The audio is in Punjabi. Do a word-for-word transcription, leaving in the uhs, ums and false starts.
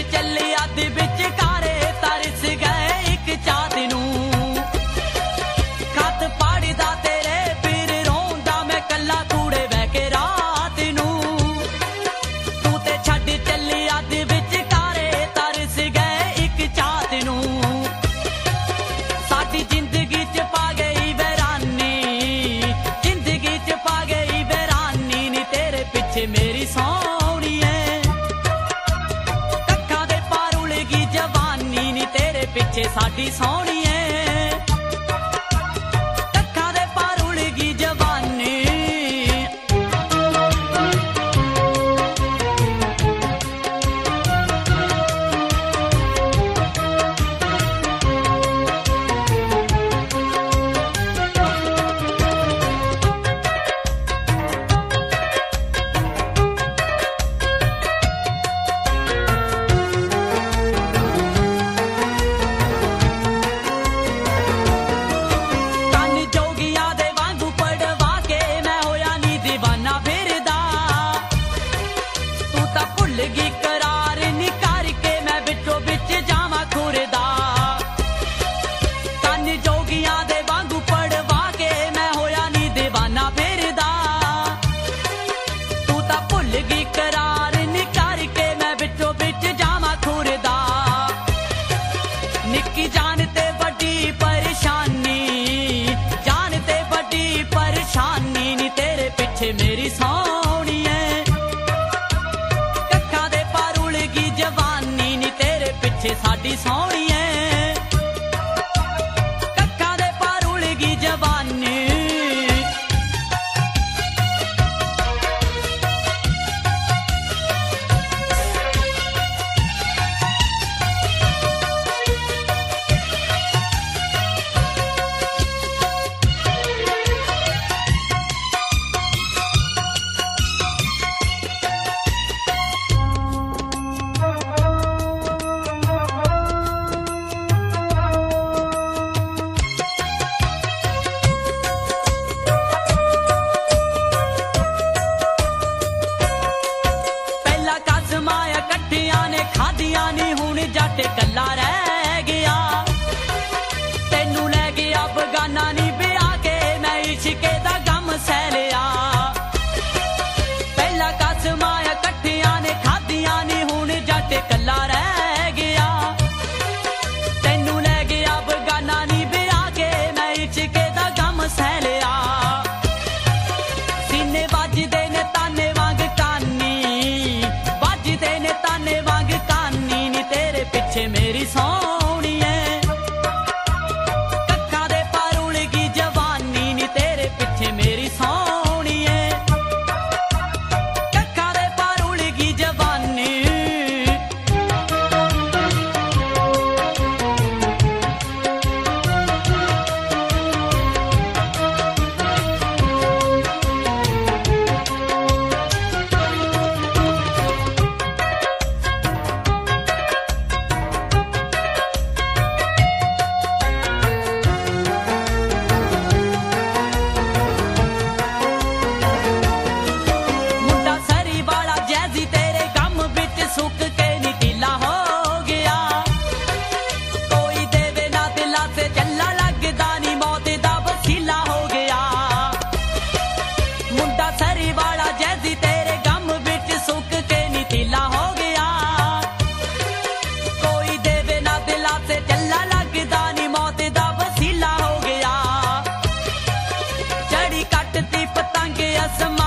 ਚੱਲੇ ਅੱਧ ਵਿਚਕਾਰੇ ਤਰਸ ਗਏ ਇੱਕ ਚਾਤ ਨੂੰ। ਖਤ ਪੜ੍ਹਦਾ ਤੇਰੇ ਫਿਰ ਰੋਂਦਾ ਮੈਂ ਕੱਲਾ ਕੂੜੇ ਬਹਿ ਕੇ ਰਾਤ ਨੂੰ। ਤੂੰ ਤੇ ਛੱਡ ਚੱਲੇ ਅੱਧ ਵਿਚਕਾਰੇ ਤਰਸ ਗਏ ਇੱਕ ਚਾਤ ਨੂੰ। ਸਾਡੀ ਜ਼ਿੰਦਗੀ ਚ ਪਾ ਗਈ ਵੈਰਾਨੀ, ਜ਼ਿੰਦਗੀ ਚ ਪਾ ਗਈ ਵੈਰਾਨੀ ਨੀ ਤੇਰੇ ਪਿੱਛੇ ਮੇਰੀ ਸੋਹਣੀਏ। ਕੱਖਾਂ ਦੇ ਪਾਰ ਉਲ ਗਈ ਜਵਾਨੀ ਨੀ ਤੇਰੇ ਪਿੱਛੇ ਸਾਡੀ ਸੋਹਣੀਏ। ਕੱਖਾਂ ਦੇ ਪਾਰ ਉਲ ਗਈ ਜਵਾਨੀ। ਨਿੱਕੀ ਜਾਨ ਤੇ ਵੱਡੀ ਪਰੇਸ਼ਾਨੀ, ਜਾਨ ਤੇ ਵੱਡੀ ਪਰੇਸ਼ਾਨੀ ਨੀ ਤੇਰੇ ਪਿੱਛੇ ਮੇਰੀ ਸੋਹਣੀਏ। ਕੱਖਾਂ ਦੇ ਪਾਰ ਉਲ ਗਈ ਜਵਾਨੀ ਨੀ ਤੇਰੇ ਪਿੱਛੇ ਸਾਡੀ ਸੋਹਣੀਏ। ਕੱਖਾਂ ਦੇ ਪਾਰ ਉਲ ਗਈ ਜਵਾਨੀ। ਕਸਮਾਂ ਇਕੱਠੀਆਂ ਨੇ ਖਾਧੀਆਂ ਨੀ ਹੁਣ ਜੱਟ ਕੱਲਾ ਰਹਿ ਗਿਆ। ਤੈਨੂੰ ਲੈ ਗਿਆ ਬਗਾਨਾ ਨੀ ਵਿਆਹ ਕੇ ਮੈਂ ਇਸ਼ਕੇ ਦਾ ਗਮ ਸਹਿ ਲਿਆ। ਪਹਿਲਾਂ ਕਸਮਾਂ ਇਕੱਠੀਆਂ ਨੇ ਖਾਧੀਆਂ ਨੀ ਹੁਣ ਜੱਟ ਕੱਲਾ ਰਹਿ ਗਿਆ। ਤੈਨੂੰ ਲੈ ਗਿਆ ਬਗਾਨਾ ਨੀ ਵਿਆਹ ਕੇ ਮੈਂ ਇਸ਼ਕੇ ਦਾ ਗਮ ਸਹਿ ਲਿਆ। ਸੀਨੇ ਵੱਜਦੇ ਨੇ ਤਾਨੇ ਵਾਂਗ ਤਾਨੇ ਵਾਂਗ ਕਾਨੀ ਨੀ ਤੇਰੇ ਪਿੱਛੇ ਮੇਰੀ ਸੋਹਣੀਏ। ਕੱਖਾਂ ਦੇ ਪਾਰ ਉਲ ਗਈ ਜਵਾਨੀ ਨੀ ਤੇਰੇ ਪਿੱਛੇ ਮੇਰੀ ਸੋਹਣੀਏ। ਕੱਖਾਂ ਦੇ ਪਾਰ ਉਲ ਗਈ ਜਵਾਨੀ। ਪਤੰਗ ਅਸਮਾਨ